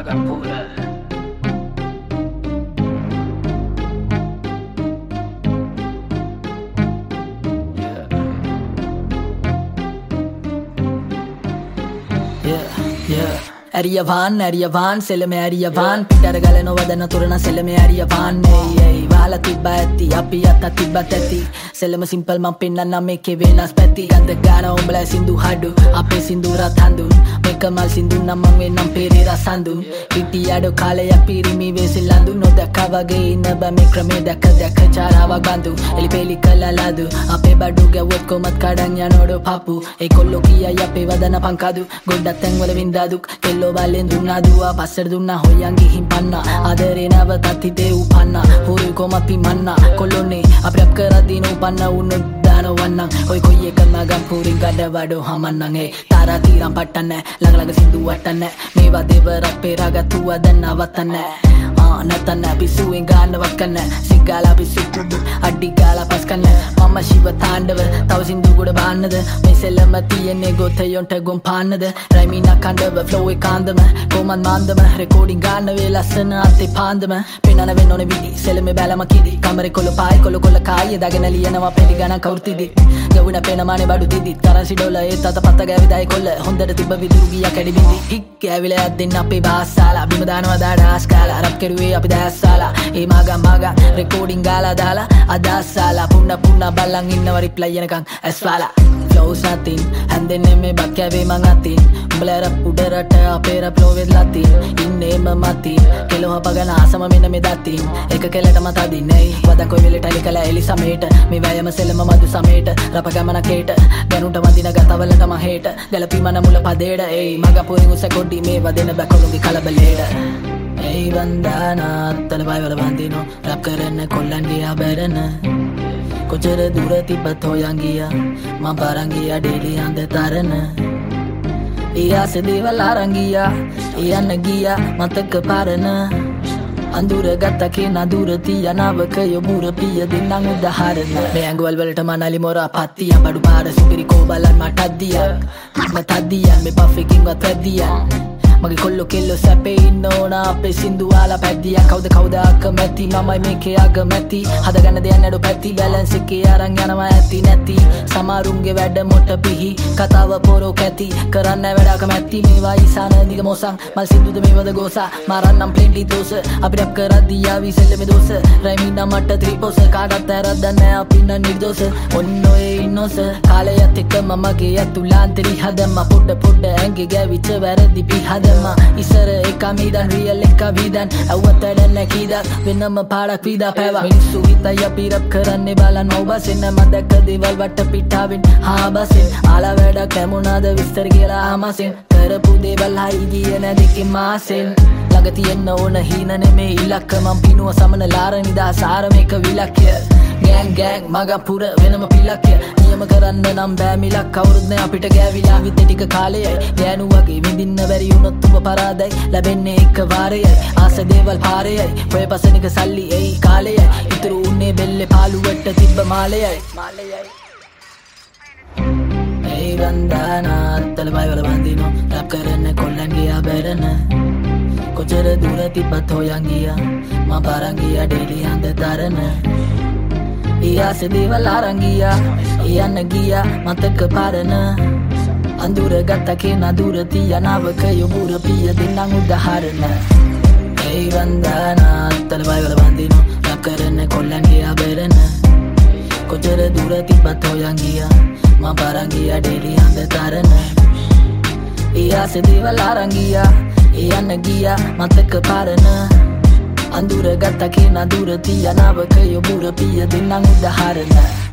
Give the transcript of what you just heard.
Magapura. Ariyavan, seleme Ariyavan Pitara galeno wadana turana seleme Ariyavan Ei, wala tibba ඇති අපි අත තිබ්බත් ඇති selema simple මම පෙන්නන්න මේකේ වෙනස් පැති ගඳ ගාන උඹලා සින්දු හඩු අපේ සින්දුරත් හඳුන් මේක මල් සින්දු නම් මං වෙනම් පෙරේරා සඳුන් පිටි අඩෝ කාලයක් පිරිමි වෙසිල් ලඳු නොදක්කා වගේ ඉන්න බෑ මේ ක්‍රමේ දැක දැක චාරාවක් බඳු එලිපෙලි කළා ලදු අපේ බඩු ගැවුවත් කොමත් කඩන් යනෝඩෝ පපු ඒ කොල්ලෝ කියයි අපේ වදන පංකදු ගොඩක් තැන්වල වින්දාදුක් කෙල්ලෝ බල්ලෙන් දුන්නා දුවා පස්සට දුන්නා හොයන් ගිහින් පන්නා ආදරේ නවතත් හිතේ උපන්නා හොරු කොමත් පිමන්නා කොල්ලෝනේ අපි රැප් කරදී නූපන්න උන්නොත් දානවන්නම් ඔය කොයි එක මගම් පුරින් ගඩ වඩෝ හමන්නම් ඒ තාරා තීරම් පට්ටන්න ළඟ ළඟ සින්දු වටන්න මේවා දේවරක් පෙරාගත්තුව දැන් නවත්තන්න නැතන්න පිසුවෙන් ගන්නවත් කන්න සිග්ගාලා පිසුකුඩු අඩි ගාලා පස් කන්න මම ශිව තාණ්ඩව තව සින්දු ගොඩ බාන්නද මේ සෙල්ලම තියෙන්නේ ගොතයොන්ට ගොම් පාන්නද රයිමින කණ්ඩව ෆ්ලෝ එක කාන්දම කොමන් මාන්දම රෙකෝඩින් ගන්න වේ ලස්සන අතේ පාන්දම පෙන්නන වෙන්න ඕනේ විදි සෙල්ලමේ බැලම කිදි කමරේ කොළ පායි කොළ කායේ දාගෙන ලියනවා පෙළි ගණන් කවුරුතිදි ගවුණ පේනමානේ බඩු දිදි කරන්සි ඩොලර් ඒ තත පත ගෑවිදයි කොල්ල හොඳට තිබ්බ විදුරු ගියා කැඩි බින්දි හික් ගෑවිලා යද්දෙන් අපේ බාස්සාලා බිම දානවා දාඩාස් කාලා රප් කෙරුවේ අපි දැස්සාලා ඒ මගා රෙකෝඩින් ගාලා දාලා අදාස්සාලා පුන්න බලන් ඉන්නව රිප්ලයි එනකන් ඇස්වාලා flows nothing හැන්දෙන්නේ මේ බක්කැවේ මං අතින් උඹලා රප් උඩරට අපේ රප් ලෝවෙත් ලතින් ඉන්නේම මතින් කෙලෝ හපගෙන ආසම මෙන්න මේ දතින් එක කෙලට මත අදින්නේ වදන් කොයි වෙලට ඇලි කළ එලි සමේට මේ වයම සෙලම මදු සමේට රප ගමනකේට දැනුන්ට වදින ගතවලට මහේට ගැලපීමන මුල පදේට ඒ මග පුරින් උස කොඩි මේ වදෙන බැකොලුගේ කලබලේට ei bandana අත්තල බයිවල බන්දිනෝ රැප් කරන්න කොල්ලන් ගියා බැරන කොච්චර දුර තිබ්බත් හොයන් ගියා මම පාරන් ගියා ඩේලි අඳ තරන ඊයාස දේවල් අරන් ගියා යන්න ගියා මතක පාරන අඳුර ගත්ත කෙනා දුර තියනවක යොමුර පිය දෙන්නම් උදාහරණ මේ ඇඟවල වලට මනලි මොරා පත්තිය බඩු පාර සුපිරි කෝබලන් මට අද්දියක් මට අද්දියක් මේ පෆෙකින් වත් වැද්දියක් මගේ කොල්ලෝ කෙල්ලෝ සැපේ ඉන්න ඕන අපේ සින්දු ආලා පැද්දියා කවුද අකමැති මමයි මේකේ අගමැති හදගන්න දෙයක් නඩු පැති බැලන්ස් එකේ අරන් යනවා ඇති නැති සමරුන්ගේ වැඩ මොට පිහි කතාව පොරෝ කැති කරන්න වැඩ අකමැති මේවා ඉසාන දිග මොසං මල් සින්දුද මේවද ගෝසා මාරන්නම් ප්ලෙන්ටි දෝස අපි රැප් කරද්දී ආවි සෙල්ලමේ දෝස රයිමිනා මට ත්‍රිපොස කාටත් ඇරද්ද නැහැ අපි නම් නිර්දෝෂ ඔන්න ඔය ඉන්නොස කාලයත් එක්ක මමගේ අතුලාන්තරි හදම පොඩ ඇඟේ ගෑවිච්ච වැරදි පිහද ඉසර එක මීදන් රියල් එක වීදන් ඇව්වත් වැඩ නැකීදක් වෙනම පාඩක් වීදා පැවා මිනිස්සු හිතයි අපි රැප් කරන්නේ බලන්න ඔබසෙන්න මදක දේවල් වට පිටාවෙන් හාබසෙන් ආලා වැඩක් නැමුණාද විස්තර කියලා ආමසෙන් කරපු දේවල් හයි ගියේ නැදෙකේ මාසෙන් ළඟ තියෙන්න ඕන හීන නෙමේ ඉලක්ක මං පිනුව සමන ලාර නිදා සාර මේක විලක්ය ගෑන් මගපුර වෙනම පිලක්ය නියම කරන්න නම් බෑ මිලක් කවුරුත් නෑ අපිට ගෑවිලා විද්ද ටික කාලයයි ගෑනු වගේ විඳින්න බැරි වුණොත් උඹ පරාදයි ලැබෙන්නේ එක වාරයයි ආස දේවල් පාරයයි ඔය පසනික සල්ලි එයි කාලයයි ඉතුරු උන්නේ බෙල්ලේ පාළුවට තිබ්බ මාලයයි ඒ බන්දානා අත්තල බයිවල බන්දිනෝ රැප් කරන්න කොල්ලන් ගියා බැරන කොච්චර දුර තිබ්බත් හොයන් ගියා මම පාරන් ගියා ඩේලි අඳ තරන ඊයාස දේවල් අරන් ගියා යන්න ගියා මතක පාරන අඳුර ගත්ත කෙනා දුර තියනවක යොමුර පිය දෙන්නම් උදාහරණ ඒ වන්දනා අත්තල බයිවල බන්දිනෝ රැප් කරන්න කොල්ලන් ගියා බැරන කොච්චර දුර තිබ්බත් හොයන් ගියා මම පාරන් ගියා ඩේලි අඳ තරන ඊයාස දේවල් අරන් ගියා යන්න ගියා මතක පාරන අඳුර ගත්ත කෙනා දුර තියනවක යොමුර පිය දෙන්නම් උදාහරණ